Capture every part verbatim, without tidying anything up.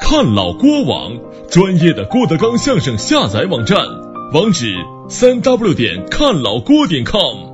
看老郭网，专业的郭德纲相声下载网站，网址三 w 点看老郭点 com。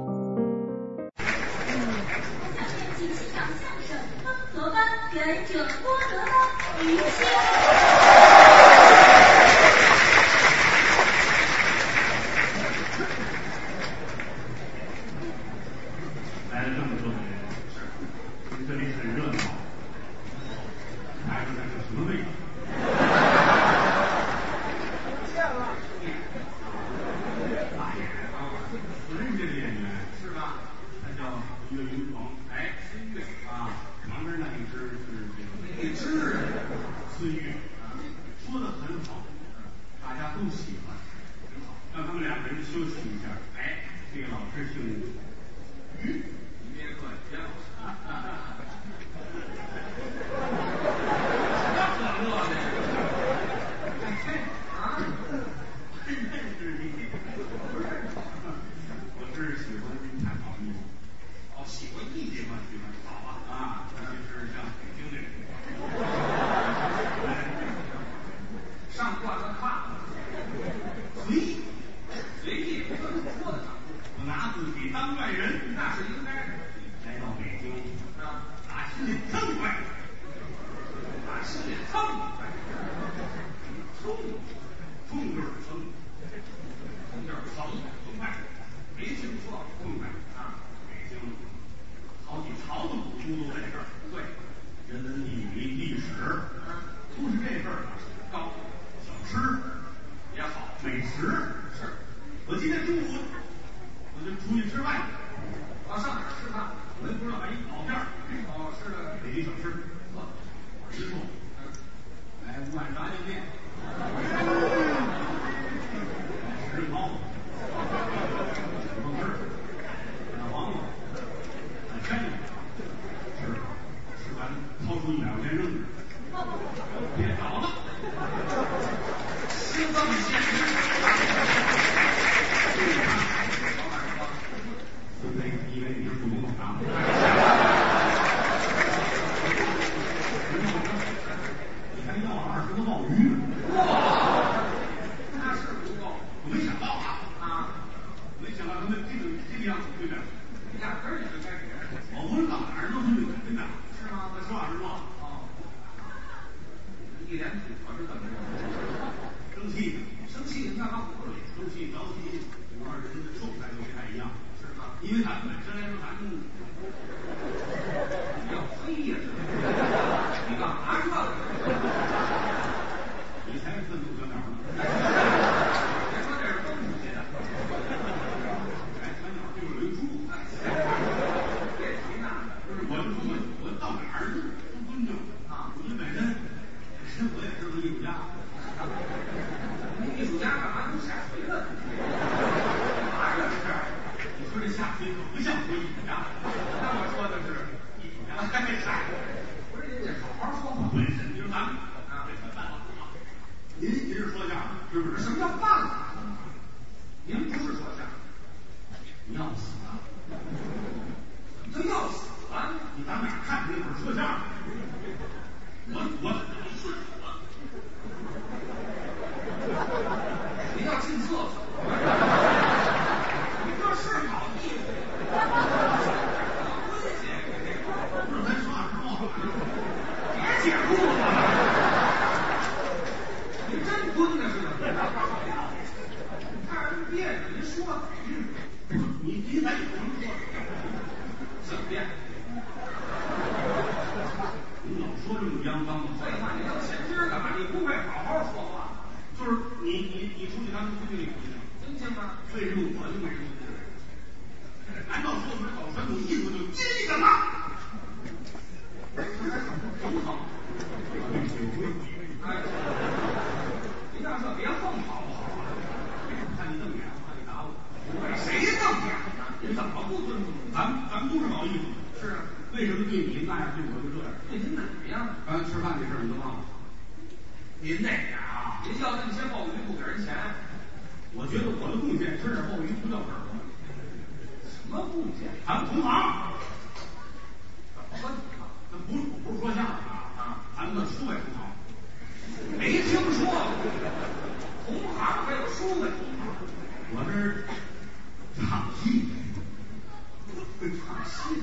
说了，同行还有书问题。 我这唱戏， 唱戏，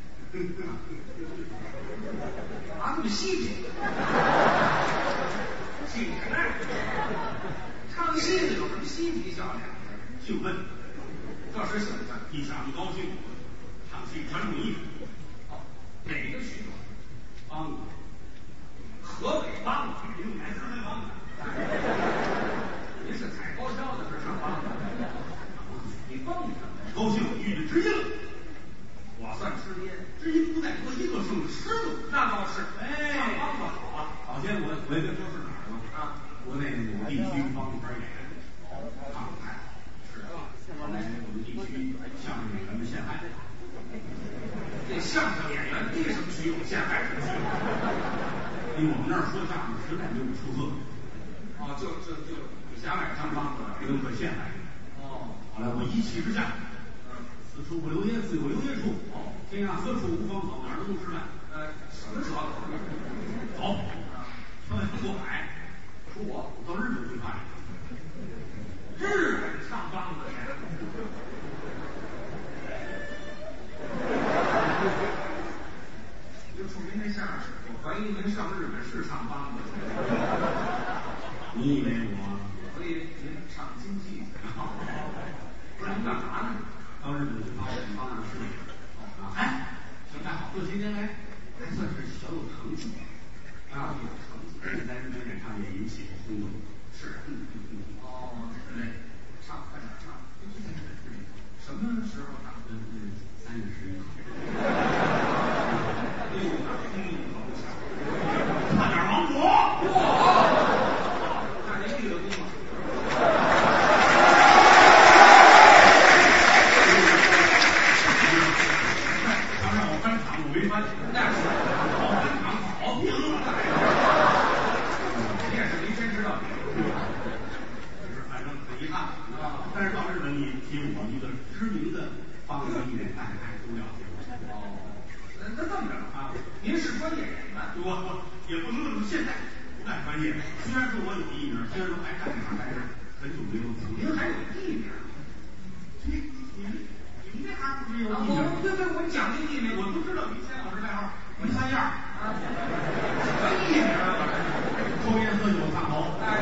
啊，这么稀奇，稀奇呢？唱戏的有什么嬉皮笑脸的？ 兴奋， 这是兴奋， 一想就高兴。唱戏传统艺术， 哦，哪个曲种？ 梆子， 河北梆子， 用来河北梆子。 您是踩高跷的，是唱梆子？你蹦什么？ 高兴遇见知音了， 我算知音， 知音不在多，一个胜十个。 那倒是。 哎， 唱梆子好啊！ 好些我我也别说是哪儿了啊， 国内某地区梆子班演员，唱的太好。是啊，后来我们地区相声演员们陷害。 这相声演员第什么曲种陷害什么曲种？ 因为我们那儿说相声实在没有出色。 哦，就就就瞎买唱梆子， 不能可陷害。 哦， 后来我一气之下， 嗯， 此处不留爷，自有留爷处。哦，天涯何处无芳草，哪儿都能吃饭。 呃，什么舌头？ 走，穿越过海， 出国到日本去看。 日本唱梆子去。就冲您这相声，我怀疑您上日本是唱梆子。 你以为我？ 我以为您唱京剧。不是您干嘛呢？ 到日本去发展发展事业。啊，哎，行，还好，这些年来还算是小有成绩。啊，有成绩，在日本演唱也引起了轰动。 是，嗯嗯嗯。哦，对，唱在哪儿唱？就在日本。什么时候唱？ 嗯嗯，三月十一号。 哎呦，那轰动可不小。 差点亡国。 哇！那您立了功了。 他让我翻场，我没翻。 那是好翻场，好命啊！ 你也是没坚持到底。 就是反正很遗憾啊。但是到日本你提我一个知名的梆子艺人，大家还都了解我。 哦，那那这么着啊？您是专业演员， 我我也不能说现在不干专业，虽然说我有艺名，虽然说还干啥，但是很久没有从您还有艺名？ 你你你们这行不是有啊， 艺名？ 我对对，我讲究艺名， 我不知道于谦老师外号于三样啊，什么艺名啊？ 抽烟喝酒烫头。 哎，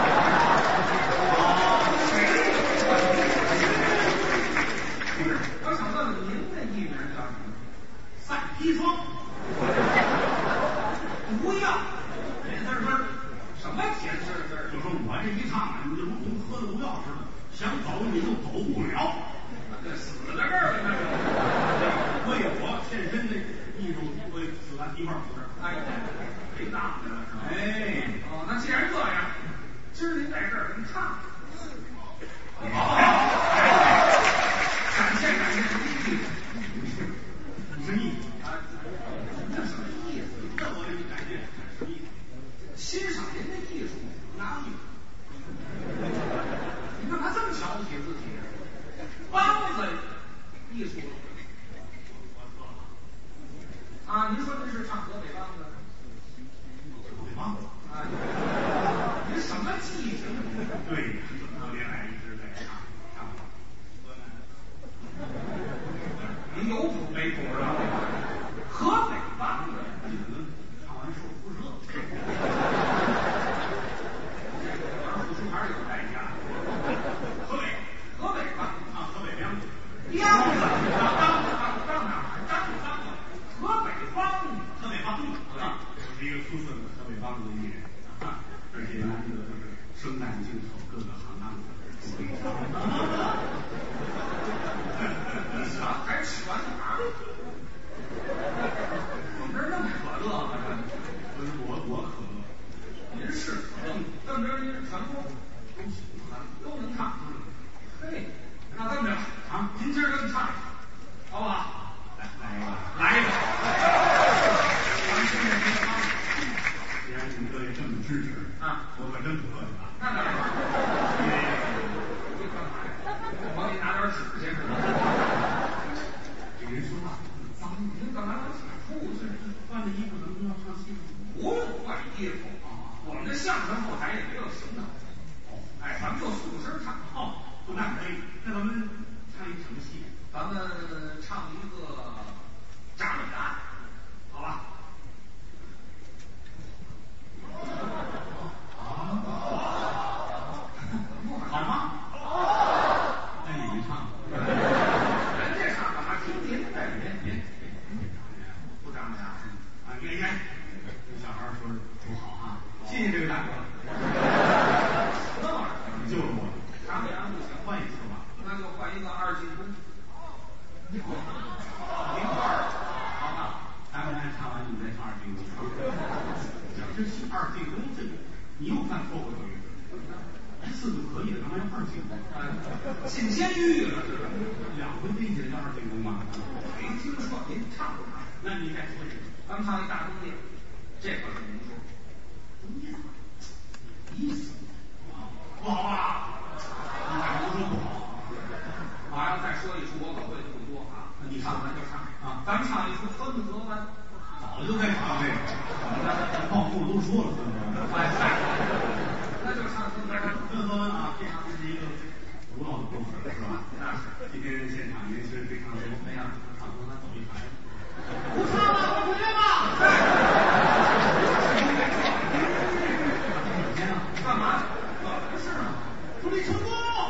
不是，我想问问您的艺名叫什么？ 赛砒霜。 不要， 甜丝丝。 什么甜丝丝？ 就说我这一唱，你就如同喝了毒药似的，想走你就走不了。 这死在这儿了，那是。 为我献身的艺术，为死完一块儿死。 哎，被当去了是吧？ 哎， 哦，那既然这样，今儿您在这儿，您唱。好，展现展现您的艺术。 你是艺术啊，这什么意思？ 这我给你感谢，什么意思？ 欣赏您的艺术，哪里？你干嘛这么瞧不起自己呢？梆子艺术啊！您说您是唱河北梆子？ 河北梆子啊，您什么记性？ 对，这么年来一直在唱唱。 您有谱没谱啊？河北梆子， 你可能唱完受辐射。 玩付出还是有代价。 河北， 河北梆子唱河北梆子。 梆子，梆子，梆哪儿？梆子梆子，河北梆子， 河北梆子啊，我是一个出色的河北梆子的艺人啊，而且难得的是生旦净丑各个行当的都会唱。 啊，还全行？我们这儿那么可乐吗？ 不是我我可乐， 您是可乐，这么着您是全国都行都能唱。嘿，那这么着啊，您今儿这么唱，好不好？ 来来一个， 来一个。咱们现在您唱， 既然你们各位这么支持啊， 我可真不客气啊。 那当然。你干嘛呀？我帮你拿点纸去是吧？ 这人说话很脏， 您干嘛老洗裤子？ 换了衣服怎么要上戏？ 不用换衣服啊！我们的相声后台也没有谢这位大哥。 什么玩意儿？ 就是我， 啥样不行？ 换一次吧。 那就换一个二进宫。零二， 好吧，咱们来唱完你再唱二进宫。讲这戏二进宫这个，你又犯错误了。一次就可以了，干嘛要二进宫？ 进监狱了，这是两回飞起来叫二进宫吗？ 没听说，您唱不唱？ 那你再说一遍。 咱们唱一大东殿，这可是您说。 东殿，意思不好吧？你咋能说不好？ 我要再说一出，我可会的不多啊。 你唱咱就唱啊， 咱们唱一出《分河湾》。 早就该唱这个，报父都说了分河湾。 哎，那就唱分河湾。 分河湾啊，这是一个古老的故事，是吧？ 那是。 今天现场年轻人非常多，哎呀，唱分河湾走一排。 不唱了，我回来吧。干嘛？怎么回事啊？ 祝你成功！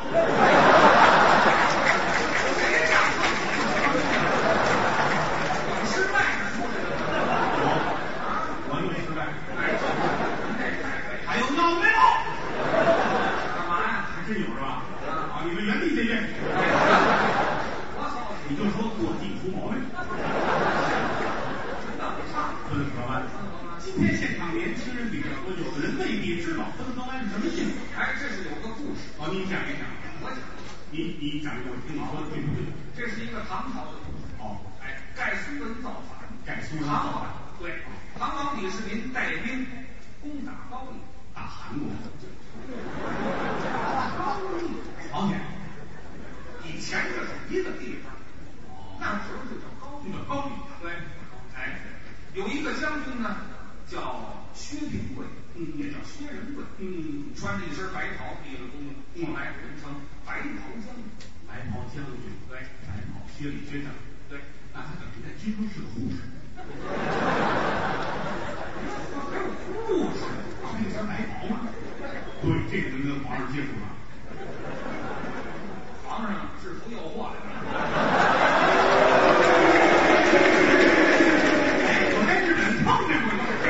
谁讲错了？有失败的出来了。 我有失败。 哎，您这太废。 还有闹没有？ 干嘛呀？ 还真有是吧？啊，你们原地解决。 我操！ 你就说过地出毛病。 怎么唱？ 分河湾。今天现场年轻人比较多，有的人未必知道分河湾是什么意思。 哎，这是有个故事。 哦，你讲一讲。 我讲。 你你讲一讲，我听你说的对不对？ 这是一个唐朝的故事。 哦， 哎，盖苏人造反。 盖苏人唐王造反。 对，唐王李世民带兵攻打高丽， 打韩国。 高丽， 朝鲜。 以前这是一个地方，那时候就叫高丽， 就叫高丽。 对，哎，有一个将军呢，叫薛平贵， 嗯， 也叫薛仁贵， 嗯， 穿着一身白袍，立了功，后来人称白袍将军。 白袍将军， 对， 白袍薛礼薛正， 对， 那他等于在军中是个护士。 还有护士， 穿一身白袍嘛。对，这个能跟皇上接触了。 皇上制服诱惑来了。 我在日本碰见过你。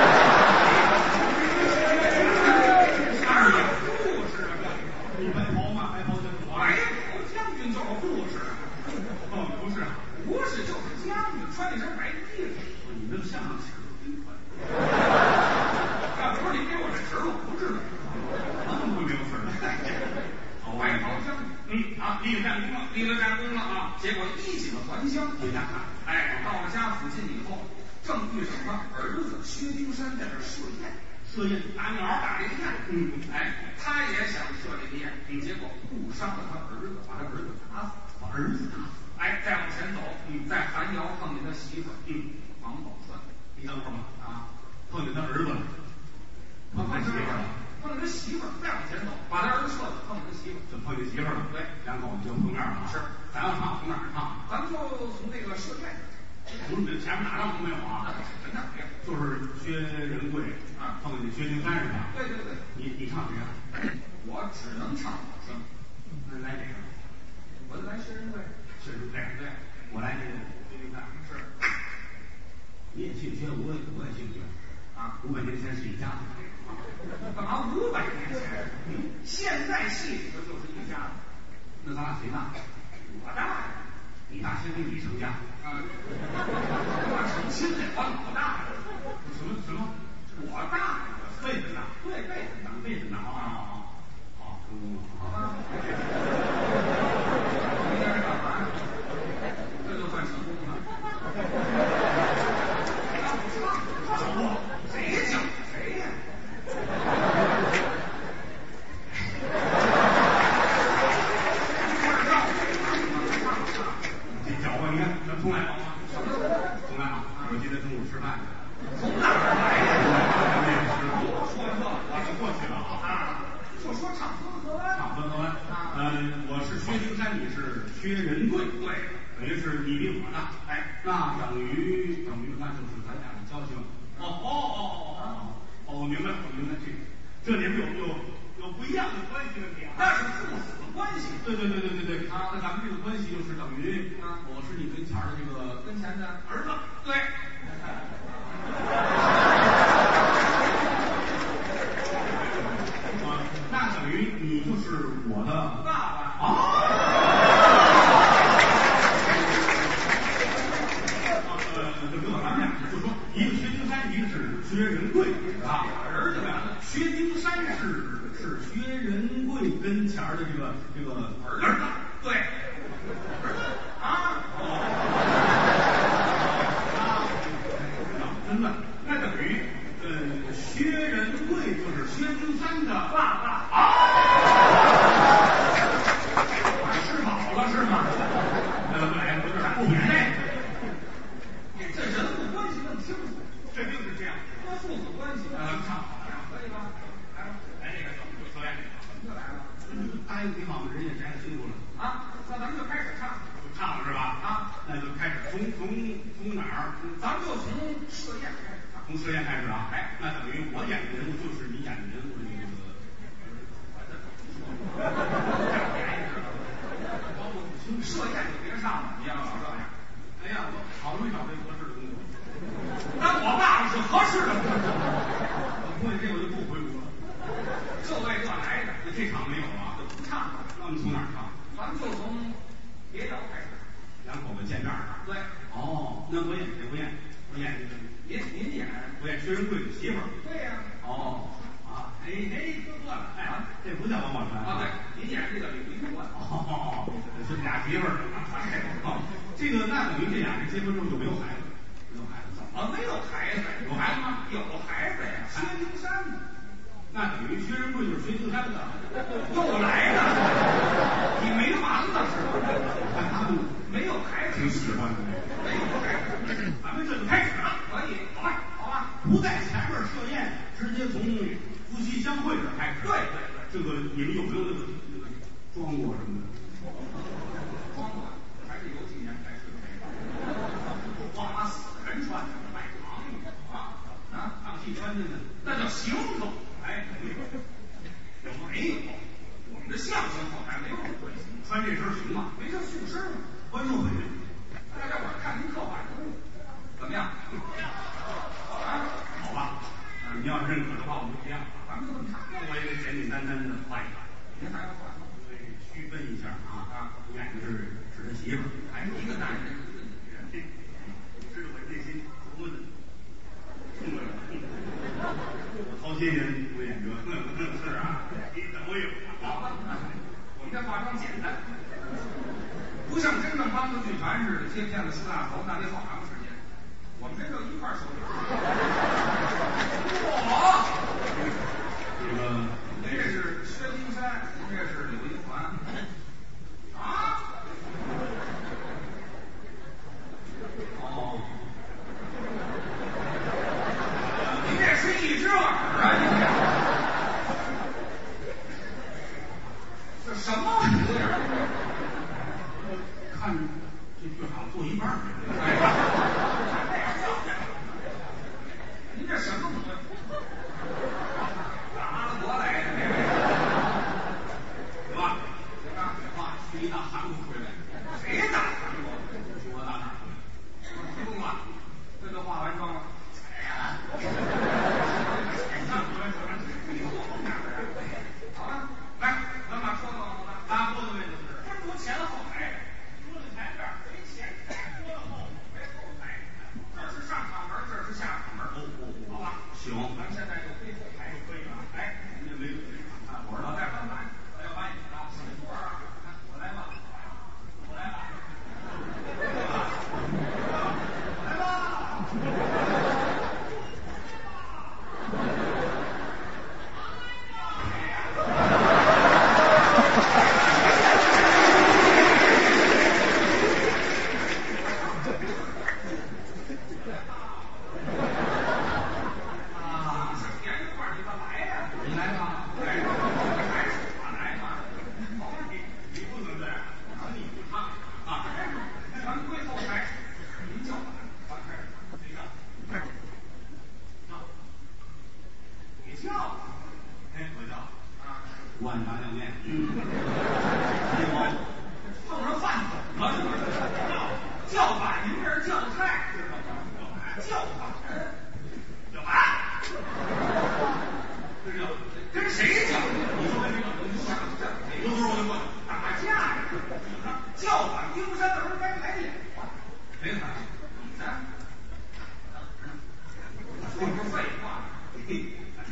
哪有护士啊？ 你白袍吗？白袍将军。 白袍将军就是护士。 哦，不是， 不是，就是将军，穿一身白衣服。 你那像是兵团。 要不是你给我这词儿，我不知道。 那怎么会没有词儿呢？ 白袍将军， 嗯啊，立了战功了， 立了战功了啊！结果衣锦还乡， 回家看。 哎，到了家附近以后，正遇上他儿子薛丁山在这设宴， 设宴打鸟打这个宴。 嗯， 哎，他也想设这个宴，结果误伤了他儿子，把他儿子打死， 把儿子打死。 哎，再往前走，嗯，在寒窑碰见他媳妇儿，嗯，王宝钏。 你等会儿吧，啊，碰见他儿子了，碰见他媳妇儿了， 碰见他媳妇儿，再往前走，把他儿子射死，碰见他媳妇儿， 就碰见媳妇儿了。 对， 两口子就碰面了。 是， 咱要唱从哪儿唱？ 咱们就从这个设宴。 不是，前面哪张都没有啊？ 真的没有， 就是薛仁贵啊， 碰见薛丁山是吧？ 对对对， 你你唱谁啊？ 我只能唱好声。 那来哪个？ 我就来薛仁贵。 薛仁贵，对，我来这个薛丁山。 是， 你也姓薛，我也我也姓薛啊。五百年前是一家子。 干嘛五百年前？嗯，现在戏里头就是一家子。 那咱俩谁大？ 我大呀。 你大先跟你成家。 啊，我成亲得我老大。 什么什么？ 我大， 辈分大， 对，辈分大， 辈分大啊！好，成功了啊！ 你在这干嘛？这就算成功了。 找我？ 谁找谁呀？ 这搅和，你看，咱重来好吗？重来啊！我记得中午吃饭去。 从哪儿来呀？ 我说错了，我就过去了啊！就说唱分河湾， 唱分河湾。嗯，我是薛丁山，你是薛仁贵， 对， 等于是你比我大。哎，那等于等于那就是咱俩的交情。哦哦哦哦哦哦，我明白，我明白这个，这里面有有有不一样的关系问题啊。 那是父子的关系。 对对对对对对，啊，那咱们这个关系就是等于啊，我是你跟前的这个跟前的儿子。 对。 儿子呀，薛丁山是是薛仁贵跟前儿的这个这个儿子，对，儿子啊，真的，那等于呃薛仁贵就是薛丁山的爸爸啊，吃饱了是吗？呃，来，有点不明白。这人物关系弄清楚，这就是这样。那父子关系，咱们唱好了，可以吧？来吧，来这个小说演这个，怎么就来了？答应挺好的，人家摘清楚了啊。那咱们就开始唱，就唱了是吧？啊，那就开始从从从哪儿？咱们就从设宴开始唱，从设宴开始啊。哎，那等于我演的人物就是你演的人物的这个儿子。设宴就别上了，你要老这样。哎呀，我好容易找这合适的工作，当我爸爸是合适的工作，我估计这我就不回国了，就为这来的。这场没有啊，就不唱了。那我们从哪儿唱？咱们就从别调开始，两口子见面了。对，哦，那我演谁？我演我演这个，您您演我演薛仁贵的媳妇儿。对呀、啊。哦啊，哎哎，哥哥了，哎，这不叫王宝钏啊？对，您演这个李玉环。哦，是俩媳妇儿。哦。这个那等于这俩人结婚之后就没有孩子，没有孩子，怎么没有孩子？有孩子吗？有孩子呀，薛丁山的。那等于薛仁贵就是薛丁山的，又来了，你没完了是吧？看他们没有孩子，挺喜欢的，没有孩子，咱们这就开始了，可以，好吧，好吧，不在前面设宴，直接从夫妻相会这开始。对对对，这个你们有没有那个那个装过什么的？装过。还是有几年才是花妈死人穿的卖糖啊啊，当戏穿的呢，那叫行头。哎，有没有？我们的相声后台没有这回事，穿这身行吗？没事素身嘛，观众很认。大家伙看您刻画人物怎么样？啊，好吧，嗯，你要是认可的话，我们就这样，咱们就这么唱。我也得简简单单的画一画。您还要画？对，区分一下啊啊，演的是是他媳妇儿，还是一个男人，一个女人，知道我内心琢磨的。好些人不演这，是啊，你怎么有？好吧，我们这化妆简单，不像真正帮着剧团似的接片子出大头，那得好长时间。我们这就一块儿收拾。我，这个您这是薛丁山，您这是柳银环。啊？哦，您这是一只耳啊！您这这什么模样？看这剧好像做一半儿。您这什么模样？打阿拉伯来的这个？行吧，行吧，行吧，去一趟韩国回来。谁打韩国？中国大哪儿回来？不用了，这就化完妆了。哎呀，好吧，来，咱把桌子往后拉，拉桌子位置是分桌前后排，桌子前边为前排，桌子后为后排，这是上场门，这是下场门。哦哦，好吧，行，咱们现在就归后排，可以吧？哎，您这没有看活了，再翻翻，我要把你啊，什么活啊？我来吧，我来吧，来吧。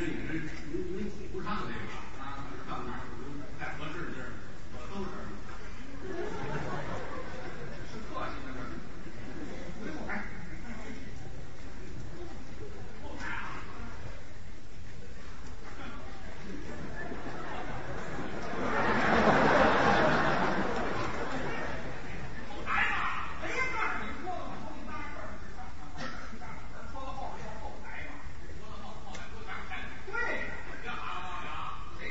这也是您您挤不上这个啊，到哪儿太合适的地儿，我都是。 是客气的这是。回后台。后台啊。后台嘛，没事儿，你说的好几大事儿。说到后边后台嘛，说到后后台不是咱们台。对，别喊了，王洋，谁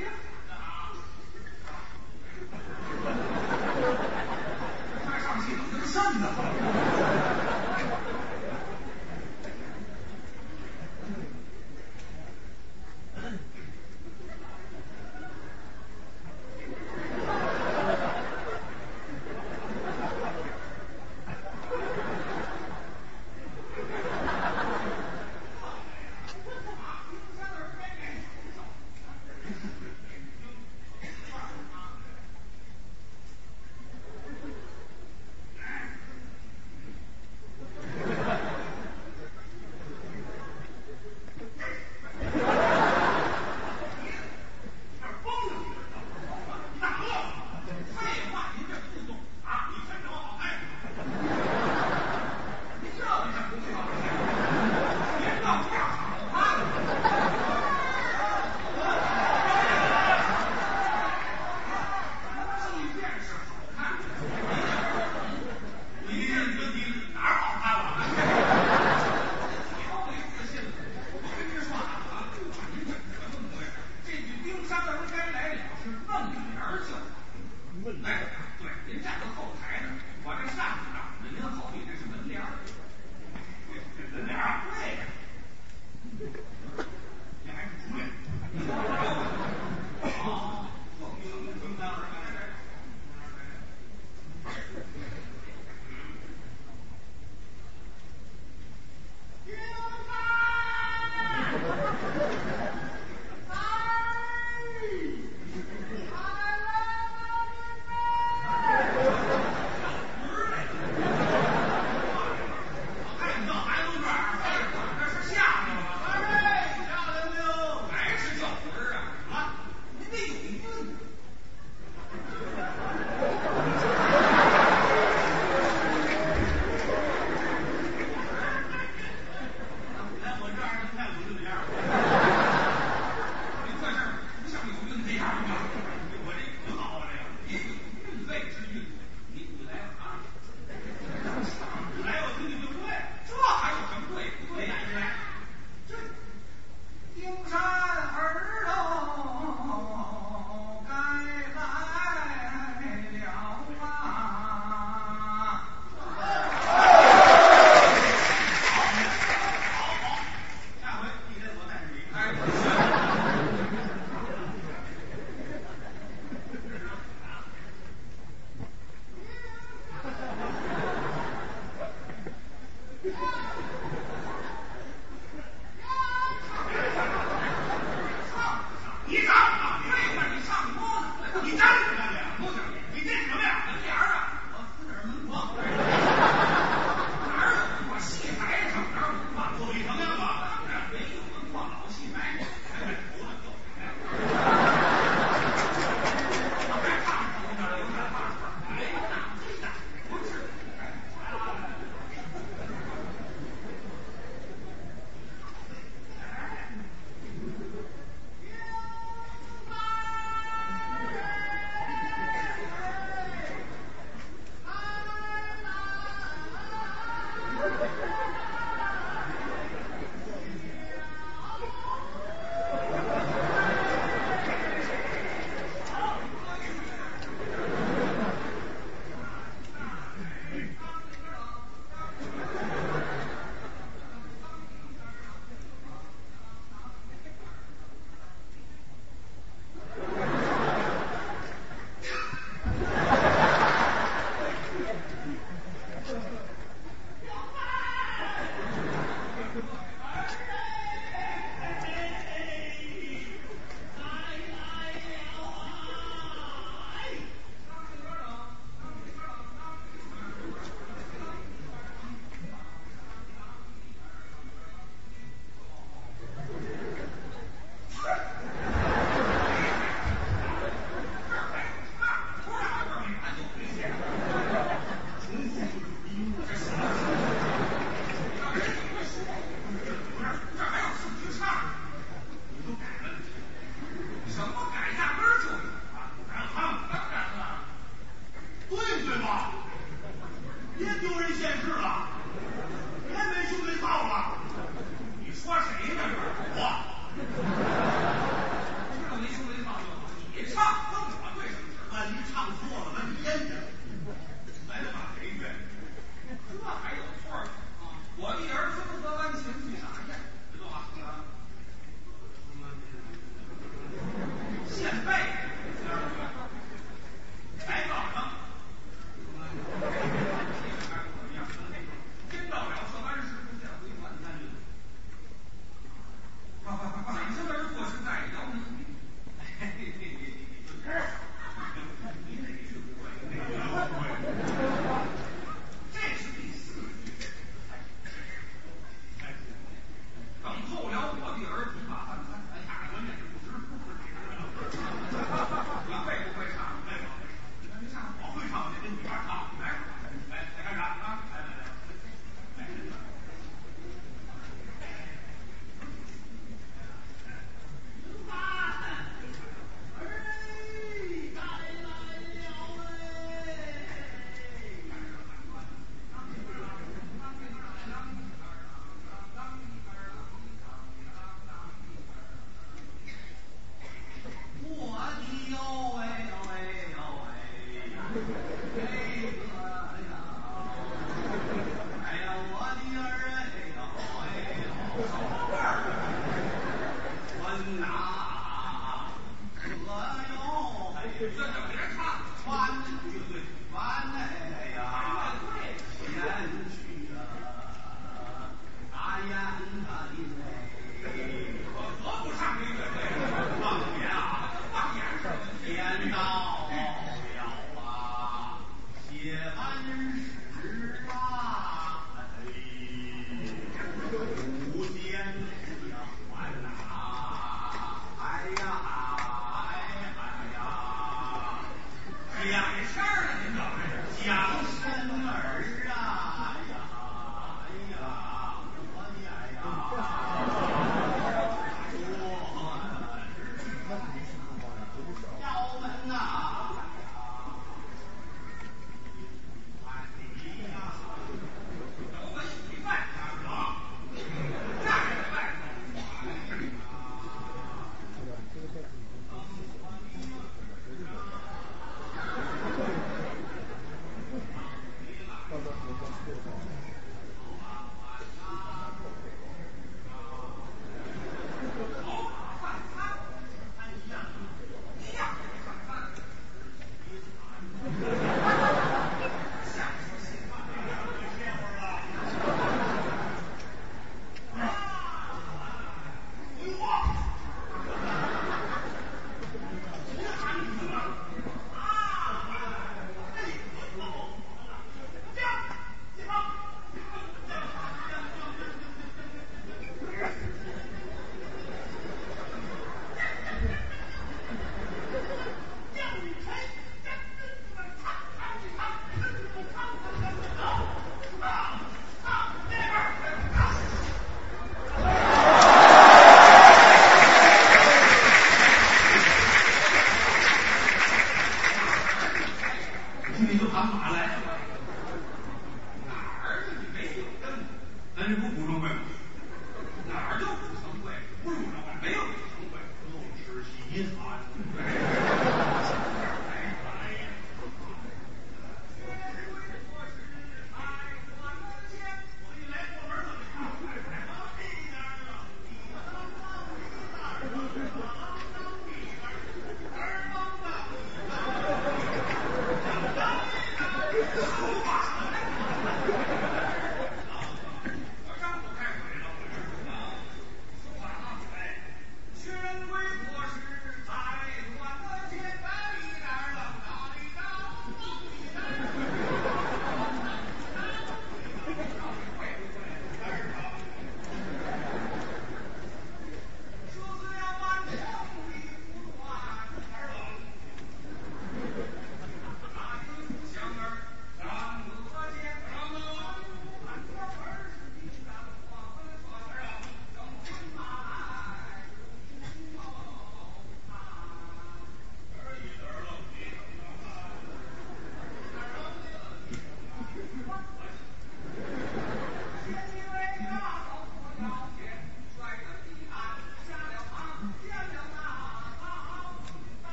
这